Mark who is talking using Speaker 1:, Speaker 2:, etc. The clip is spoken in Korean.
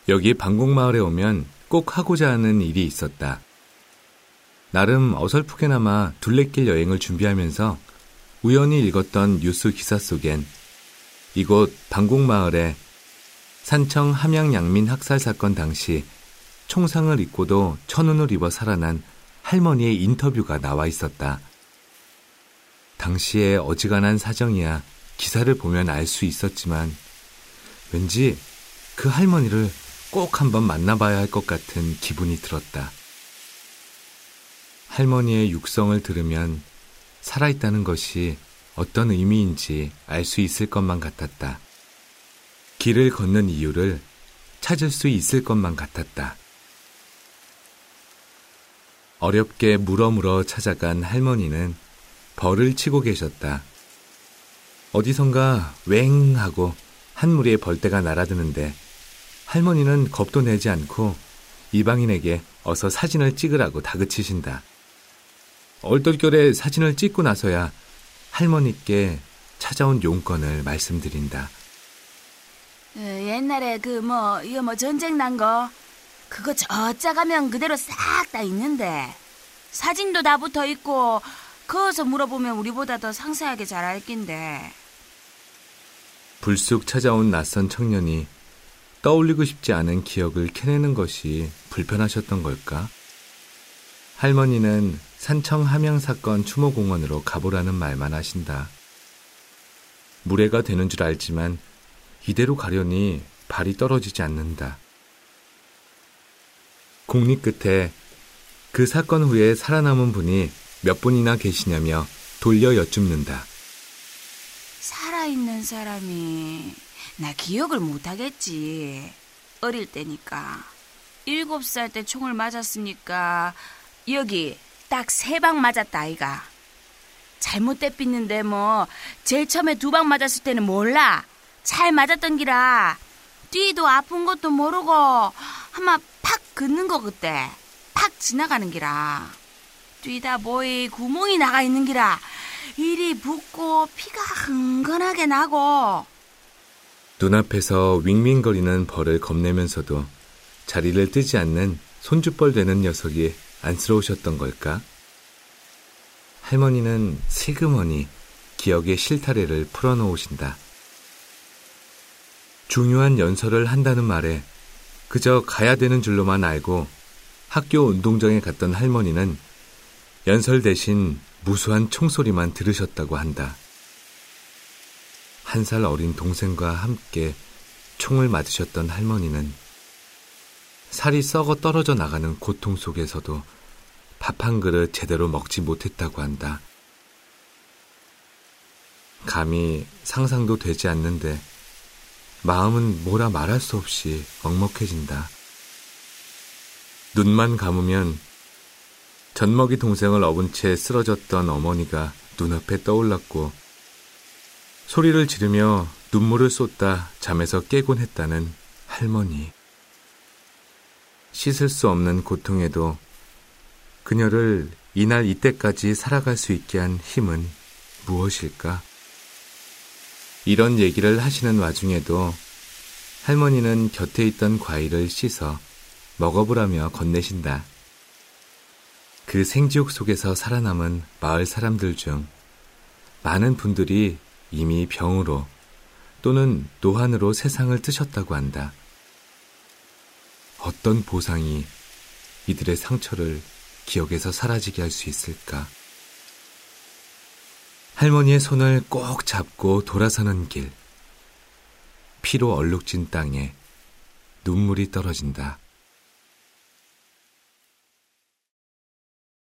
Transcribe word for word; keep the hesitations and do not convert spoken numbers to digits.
Speaker 1: 여기 방곡마을에 오면 꼭 하고자 하는 일이 있었다. 나름 어설프게나마 둘레길 여행을 준비하면서 우연히 읽었던 뉴스 기사 속엔 이곳 방곡마을에 산청 함양양민 학살 사건 당시 총상을 입고도 천운을 입어 살아난 할머니의 인터뷰가 나와 있었다. 당시에 어지간한 사정이야 기사를 보면 알 수 있었지만 왠지 그 할머니를 꼭 한번 만나봐야 할 것 같은 기분이 들었다. 할머니의 육성을 들으면 살아있다는 것이 어떤 의미인지 알 수 있을 것만 같았다. 길을 걷는 이유를 찾을 수 있을 것만 같았다. 어렵게 물어물어 찾아간 할머니는 벌을 치고 계셨다. 어디선가 웽 하고 한 무리의 벌떼가 날아드는데 할머니는 겁도 내지 않고 이방인에게 어서 사진을 찍으라고 다그치신다. 얼떨결에 사진을 찍고 나서야 할머니께 찾아온 용건을 말씀드린다.
Speaker 2: 어, 옛날에 그 뭐 이거 뭐 전쟁 난 거 그거 저짜 가면 그대로 싹 다 있는데 사진도 다 붙어 있고 거기서 물어보면 우리보다 더 상세하게 잘 알 낀데.
Speaker 1: 불쑥 찾아온 낯선 청년이 떠올리고 싶지 않은 기억을 캐내는 것이 불편하셨던 걸까? 할머니는 산청 함양사건 추모공원으로 가보라는 말만 하신다. 무례가 되는 줄 알지만 이대로 가려니 발이 떨어지지 않는다. 공리 끝에 그 사건 후에 살아남은 분이 몇 분이나 계시냐며 돌려 여쭙는다.
Speaker 2: 살아있는 사람이 나 기억을 못하겠지. 어릴 때니까. 일곱 살 때 총을 맞았으니까 여기 딱 세 방 맞았다 아이가. 잘못 대삐는데 뭐 제일 처음에 두 방 맞았을 때는 몰라. 잘 맞았던 기라. 뒤도 아픈 것도 모르고 아마 팍 긋는 거 그때. 팍 지나가는 기라. 뒤다 보이 구멍이 나가 있는 기라. 이리 붓고 피가 흥건하게 나고.
Speaker 1: 눈앞에서 윙윙거리는 벌을 겁내면서도 자리를 뜨지 않는 손주벌 되는 녀석이 안쓰러우셨던 걸까? 할머니는 슬그머니 기억의 실타래를 풀어놓으신다. 중요한 연설을 한다는 말에 그저 가야 되는 줄로만 알고 학교 운동장에 갔던 할머니는 연설 대신 무수한 총소리만 들으셨다고 한다. 한 살 어린 동생과 함께 총을 맞으셨던 할머니는 살이 썩어 떨어져 나가는 고통 속에서도 밥 한 그릇 제대로 먹지 못했다고 한다. 감히 상상도 되지 않는데 마음은 뭐라 말할 수 없이 먹먹해진다. 눈만 감으면 젖먹이 동생을 업은 채 쓰러졌던 어머니가 눈앞에 떠올랐고 소리를 지르며 눈물을 쏟다 잠에서 깨곤 했다는 할머니. 씻을 수 없는 고통에도 그녀를 이날 이때까지 살아갈 수 있게 한 힘은 무엇일까? 이런 얘기를 하시는 와중에도 할머니는 곁에 있던 과일을 씻어 먹어보라며 건네신다. 그 생지옥 속에서 살아남은 마을 사람들 중 많은 분들이 이미 병으로 또는 노환으로 세상을 뜨셨다고 한다. 어떤 보상이 이들의 상처를 기억에서 사라지게 할 수 있을까? 할머니의 손을 꼭 잡고 돌아서는 길. 피로 얼룩진 땅에 눈물이 떨어진다.